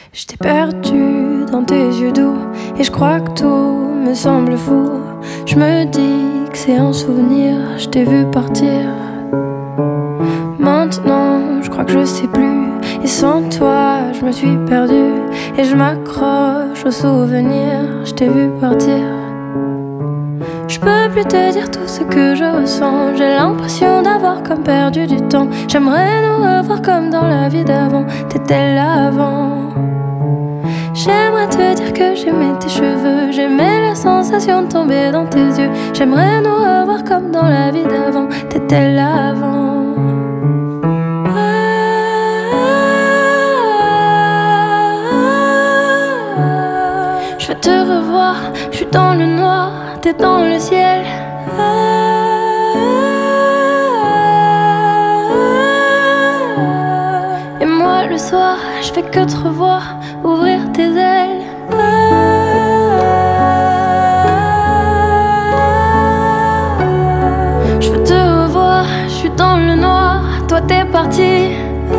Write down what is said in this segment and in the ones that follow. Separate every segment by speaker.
Speaker 1: J't'ai perdu dans tes yeux doux et je crois que tout me semble fou. Je me dis que c'est un souvenir, je t'ai vu partir. Maintenant, je crois que je sais plus. Et sans toi, je me suis perdue et je m'accroche aux souvenirs. Je t'ai vu partir. Je peux plus te dire tout ce que je ressens. J'ai l'impression d'avoir comme perdu du temps. J'aimerais nous revoir comme dans la vie d'avant. T'étais là avant. J'aimerais te dire que j'aimais tes cheveux. J'aimais la sensation de tomber dans tes yeux. J'aimerais nous revoir comme dans la vie d'avant. T'étais là avant. Je veux te revoir, je suis dans le noir, t'es dans le ciel. Et moi le soir, je fais que te revoir, ouvrir tes ailes. Je veux te revoir, je suis dans le noir, toi t'es parti.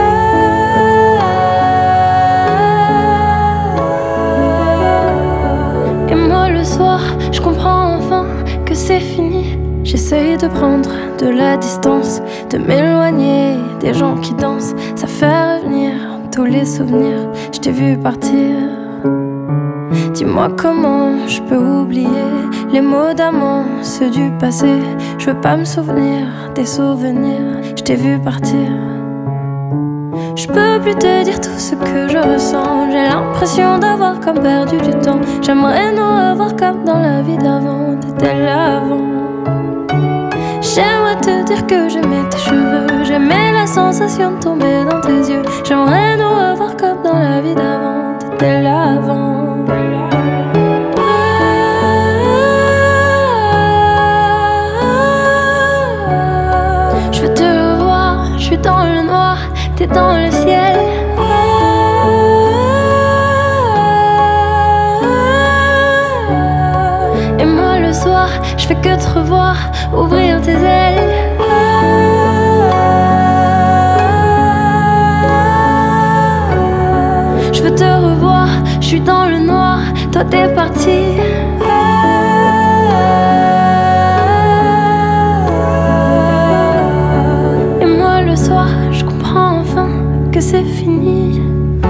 Speaker 1: Et moi le soir, je comprends enfin que c'est fini. J'essaye de prendre de la distance, de m'éloigner des gens qui dansent. Ça fait revenir tous les souvenirs. Je t'ai vu partir. Dis-moi comment je peux oublier les mots d'amant, ceux du passé. Je veux pas me souvenir des souvenirs. Je t'ai vu partir. Je peux plus te dire tout ce que je ressens. J'ai l'impression d'avoir comme perdu du temps. J'aimerais nous revoir comme dans la vie d'avant. T'étais là avant. J'aimerais te dire que j'aimais tes cheveux. J'aimais la sensation de tomber dans tes yeux. J'aimerais nous revoir comme dans la vie d'avant. T'étais là avant. Je veux te revoir, je suis dans le noir, t'es dans le ciel. Et moi le soir, je fais que te revoir, ouvrir tes ailes. Je veux te revoir, je suis dans le noir, toi t'es parti. Et moi le soir, je comprends enfin que c'est fini.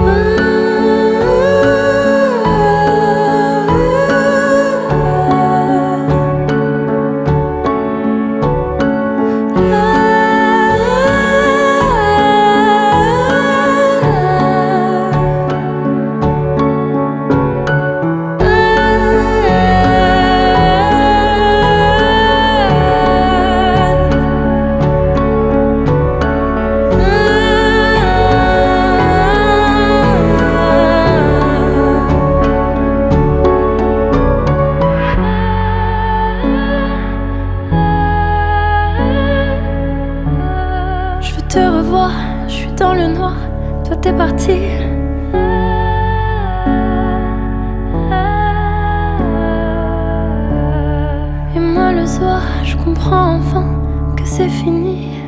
Speaker 1: Je te revois, je suis dans le noir, toi t'es parti. Et moi le soir, je comprends enfin que c'est fini.